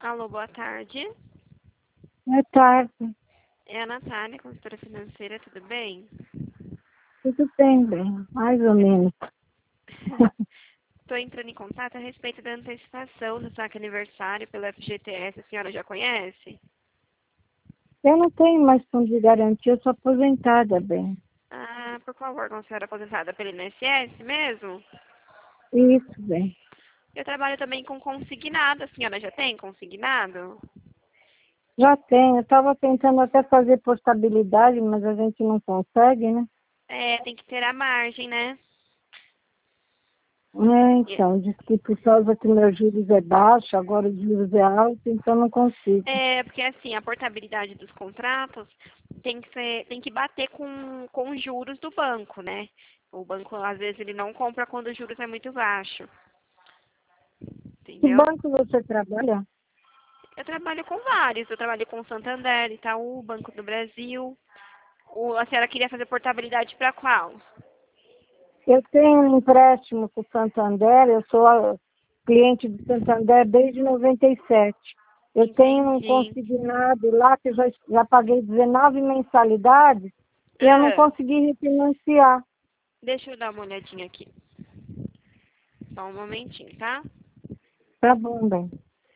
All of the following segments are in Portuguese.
Alô, boa tarde. Boa tarde. É a Natália, consultora financeira, tudo bem? Tudo bem, mais ou menos. Estou entrando em contato a respeito da antecipação do saque aniversário pelo FGTS. A senhora já conhece? Eu não tenho mais fundo de garantia, eu sou aposentada, bem. Ah, por qual órgão a senhora é aposentada pelo INSS mesmo? Isso, bem. Eu trabalho também com consignado. A senhora já tem consignado? Já tenho. Eu estava tentando até fazer portabilidade, mas a gente não consegue, né? É, tem que ter a margem, né? Então, diz que por causa que meu juros é baixo, agora o juros é alto, então não consigo. Porque assim, a portabilidade dos contratos tem que bater com os juros do banco, né? O banco, às vezes, ele não compra quando os juros é muito baixo. Que Entendeu? banco você trabalha? Eu trabalho com vários. Eu trabalho com Santander, Itaú, Banco do Brasil. A senhora queria fazer portabilidade para qual? Eu tenho um empréstimo com o Santander, eu sou cliente do Santander desde 97. Eu tenho um Entendi. consignado lá que eu já paguei 19 mensalidades e eu não Ah, consegui refinanciar. deixa eu dar uma olhadinha aqui. Só um momentinho, tá? Tá bom, bem.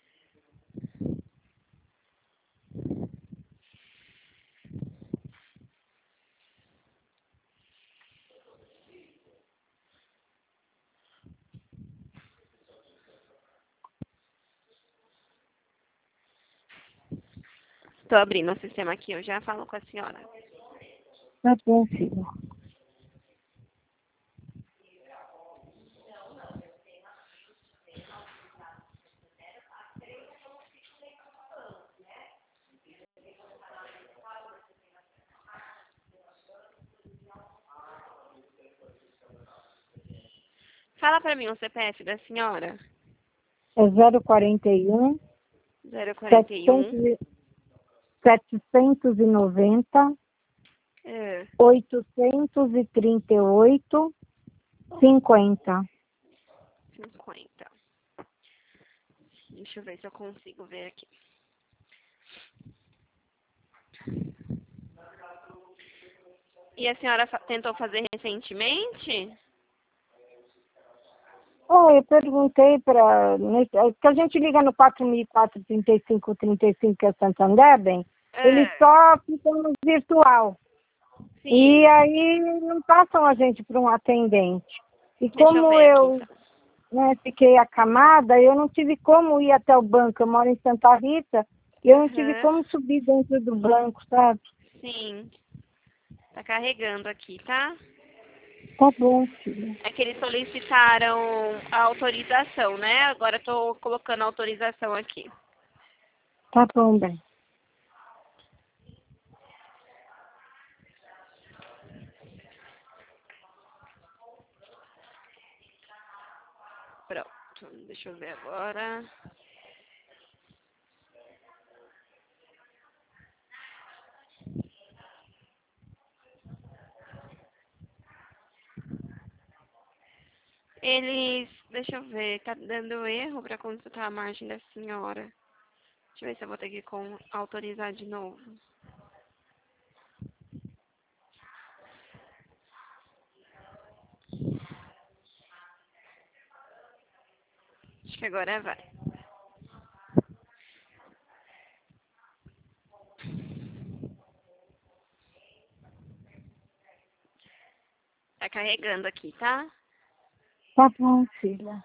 Tô abrindo o sistema aqui, eu já falo com a senhora. Tá bom, filha. Fala pra mim o CPF da senhora. É 041 041. 700 790 É, 838 50. 50. Deixa eu ver se eu consigo ver aqui. E a senhora tentou fazer recentemente? Oh, eu perguntei para. Que a gente liga no 4004-3535, que é Santander, bem, eles É, só ficam no virtual. E sim. aí não passam a gente para um atendente. E Deixa eu como ver aqui eu, então. né, fiquei acamada, eu não tive como ir até o banco. Eu moro em Santa Rita e eu não tive Aham, como subir dentro do banco, sabe? sim. Tá carregando aqui, tá? Tá bom, filha. É que eles solicitaram a autorização, né? Agora eu tô colocando a autorização aqui. Tá bom, bem. Pronto, deixa eu ver agora. Deixa eu ver, tá dando erro pra consultar a margem da senhora. Deixa eu ver se eu vou ter que autorizar de novo. Acho que agora vai. Tá carregando aqui, tá? Tá bom, filha.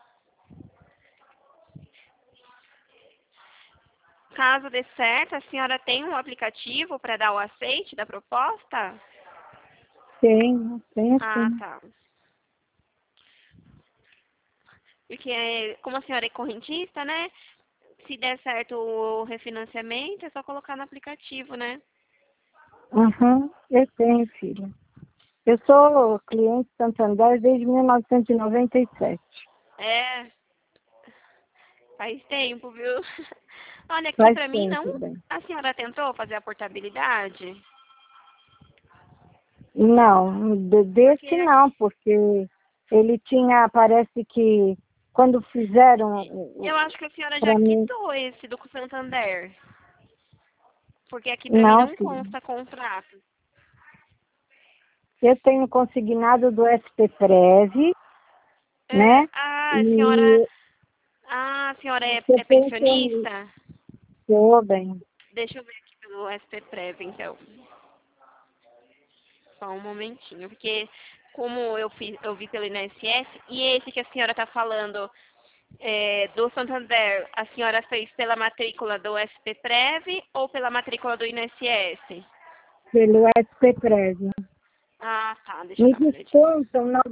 Caso dê certo, a senhora tem um aplicativo para dar o aceite da proposta? Tenho Ah, sim. tá. Porque como a senhora é correntista, né? Se der certo o refinanciamento, é só colocar no aplicativo, né? Uhum, eu tenho, filha. Eu sou cliente Santander desde 1997. É, faz tempo, viu? Olha, aqui Faz pra mim não. tempo, bem. A senhora tentou fazer a portabilidade? Não, desse Porque não, porque ele tinha, parece que quando fizeram Eu acho que a senhora já para mim. quitou esse do Santander. Porque aqui pra mim Não, não filho. consta contrato. Eu tenho consignado do SPPrev, né? E A senhora eu é sou pensionista. pensionista? Tô bem. Deixa eu ver aqui pelo SPPrev, então. Só um momentinho, porque como eu vi pelo INSS, e esse que a senhora está falando do Santander, a senhora fez pela matrícula do SPPrev ou pela matrícula do INSS? Pelo SPPrev. Ah, tá, deixa eu Me dar uma olhadinha. descontam R$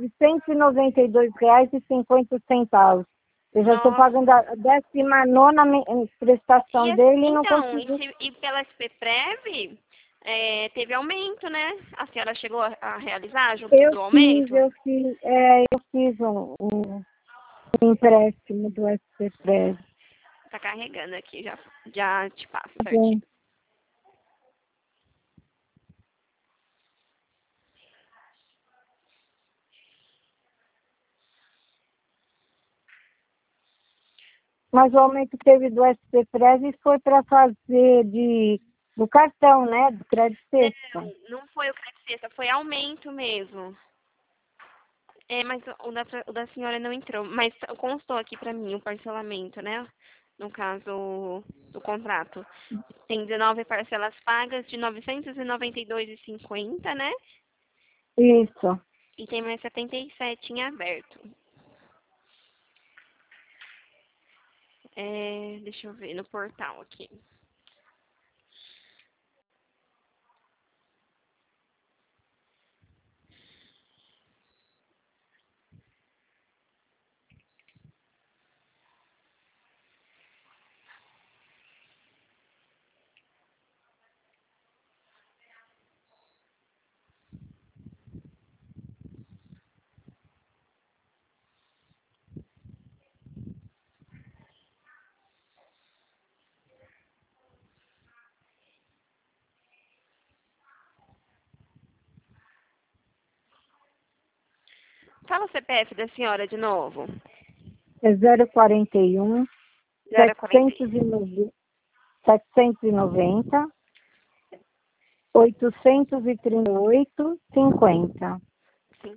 992,50. Eu já estou Nossa. pagando a 19ª prestação dele e não Então, consegui. e pela SPPrev, teve aumento, né? A senhora chegou a realizar junto do aumento? Eu fiz um empréstimo do SPPrev. Tá carregando aqui, já te passo certinho. Bem, mas o aumento que teve do SPPrev foi para fazer do cartão, né? Do crédito Não, sexta. não foi o crédito sexta, foi aumento mesmo. Mas o da senhora não entrou. Mas constou aqui pra mim o parcelamento, né? No caso do contrato. Tem 19 parcelas pagas de R$ 992,50, né? Isso. E tem mais 77 em aberto. Deixa eu ver no portal aqui. Fala o CPF da senhora de novo. É 041 040. 790 838 50. Sim.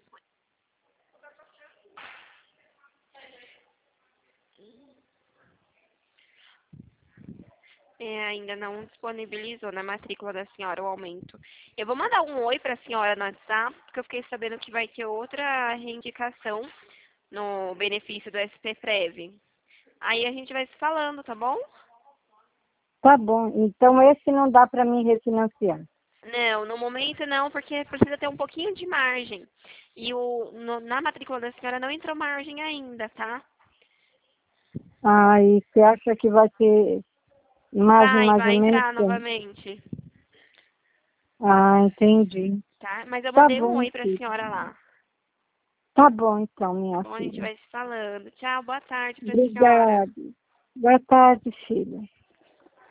Ainda não disponibilizou na matrícula da senhora o aumento. Eu vou mandar um oi para a senhora no WhatsApp, porque eu fiquei sabendo que vai ter outra reindicação no benefício do SPPrev. Aí a gente vai se falando, tá bom? Tá bom, então esse não dá para mim refinanciar. Não, no momento não, porque precisa ter um pouquinho de margem. E na matrícula da senhora não entrou margem ainda, tá? Ah, e você acha que vai ter margem mais ou Vai menos entrar quanto? novamente, Ah, entendi. tá? Mas eu Tá mandei um bom, oi pra filho. senhora lá. Tá bom, então, minha Bom, a gente filha. vai se falando. Tchau, boa tarde pra senhora. Obrigada. Boa tarde, filha.